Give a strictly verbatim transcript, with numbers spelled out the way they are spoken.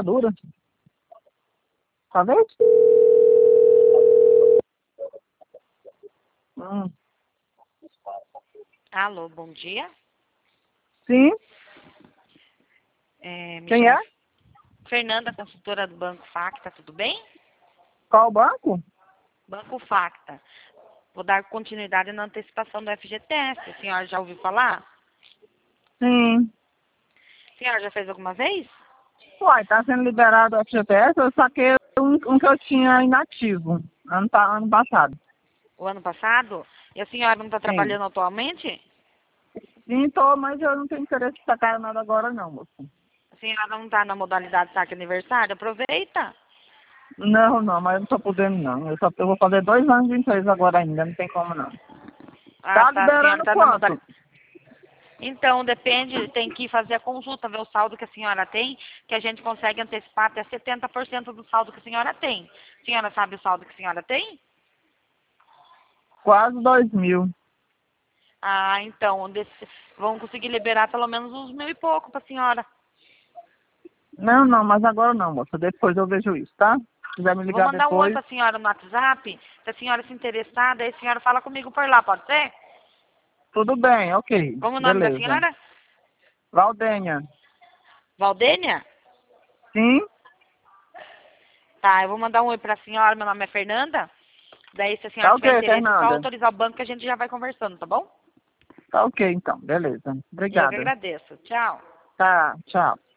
dentadura. Tá vendo? Hum. Alô, bom dia. Sim? É, me Quem chamo é? Fernanda, consultora do Banco Facta, tudo bem? Qual banco? Banco Facta. Vou dar continuidade na antecipação do F G T S. A senhora já ouviu falar? Sim. A senhora já fez alguma vez? Uai, tá sendo liberado o F G T S, eu saquei um, um que eu tinha inativo, ano, pa- ano passado. O ano passado? E a senhora não está Sim. trabalhando atualmente? Sim, tô, mas eu não tenho interesse em sacar nada agora não, moça. A senhora não está na modalidade saque aniversário? Aproveita. Não, não, mas eu não tô podendo não. Eu só eu vou fazer dois anos de empresa agora ainda, não tem como não. Ah, Tá tá. A senhora liberando está na quanto? modalidade. Então, depende, tem que fazer a consulta, ver o saldo que a senhora tem, que a gente consegue antecipar até setenta por cento do saldo que a senhora tem. A senhora sabe o saldo que a senhora tem? Quase dois mil. Ah, então, desse, vão conseguir liberar pelo menos uns mil e pouco para a senhora. Não, não, mas agora não, moça. Depois eu vejo isso, tá? Se quiser me Eu vou ligar mandar um oi depois. para a senhora no WhatsApp, se a senhora se interessar, daí a senhora fala comigo por lá, pode ser? Tudo bem, ok. Como o nome da Beleza. senhora? Valdênia. Valdênia? Sim? Tá, eu vou mandar um oi para a senhora, meu nome é Fernanda. Daí, se a senhora Tá tiver ok, interesse, é só Fernanda. autorizar o banco que a gente já vai conversando, tá bom? Tá ok, então. Beleza. Eu que Obrigada. agradeço. Tchau. Tá, tchau.